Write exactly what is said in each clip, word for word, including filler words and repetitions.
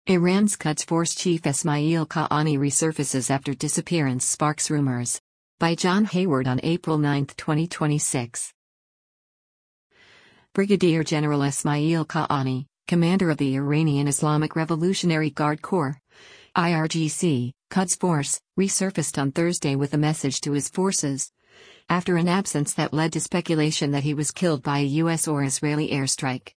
Iran's Quds Force chief Esmail Qaani resurfaces after disappearance sparks rumors. By John Hayward on April ninth, twenty twenty-six. Brigadier General Esmail Qaani, commander of the Iranian Islamic Revolutionary Guard Corps, I R G C, Quds Force, resurfaced on Thursday with a message to his forces, after an absence that led to speculation that he was killed by a U S or Israeli airstrike.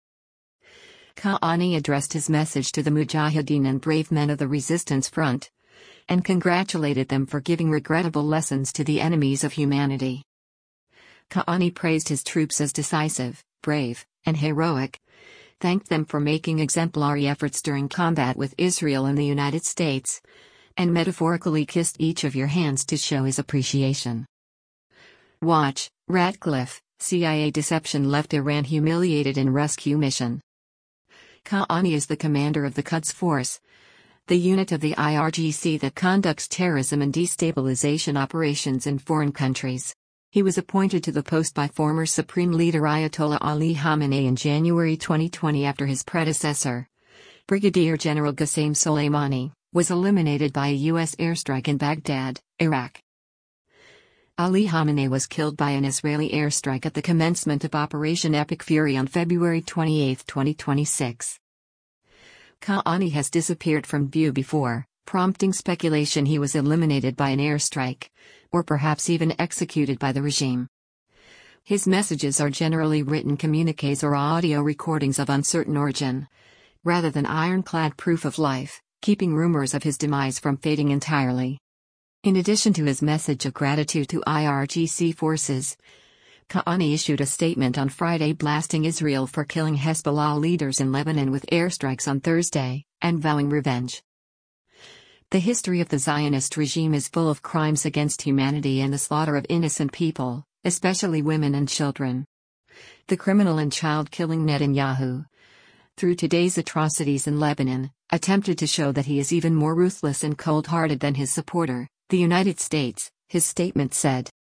Qaani addressed his message to the Mujahideen and brave men of the resistance front, and congratulated them for giving regrettable lessons to the enemies of humanity. Qaani praised his troops as decisive, brave, and heroic, thanked them for making exemplary efforts during combat with Israel and the United States, and metaphorically kissed each of your hands to show his appreciation. Watch, Ratcliffe, C I A deception left Iran humiliated in rescue mission. Qaani is the commander of the Quds Force, the unit of the I R G C that conducts terrorism and destabilization operations in foreign countries. He was appointed to the post by former Supreme Leader Ayatollah Ali Khamenei in January twenty twenty after his predecessor, Brigadier General Qasem Soleimani, was eliminated by a U S airstrike in Baghdad, Iraq. Ali Khamenei was killed by an Israeli airstrike at the commencement of Operation Epic Fury on February twenty-eighth, twenty twenty-six. Qaani has disappeared from view before, prompting speculation he was eliminated by an airstrike, or perhaps even executed by the regime. His messages are generally written communiques or audio recordings of uncertain origin, rather than ironclad proof of life, keeping rumors of his demise from fading entirely. In addition to his message of gratitude to I R G C forces, Qaani issued a statement on Friday blasting Israel for killing Hezbollah leaders in Lebanon with airstrikes on Thursday, and vowing revenge. The history of the Zionist regime is full of crimes against humanity and the slaughter of innocent people, especially women and children. The criminal and child-killing Netanyahu, through today's atrocities in Lebanon, attempted to show that he is even more ruthless and cold-hearted than his supporter, the United States, his statement said.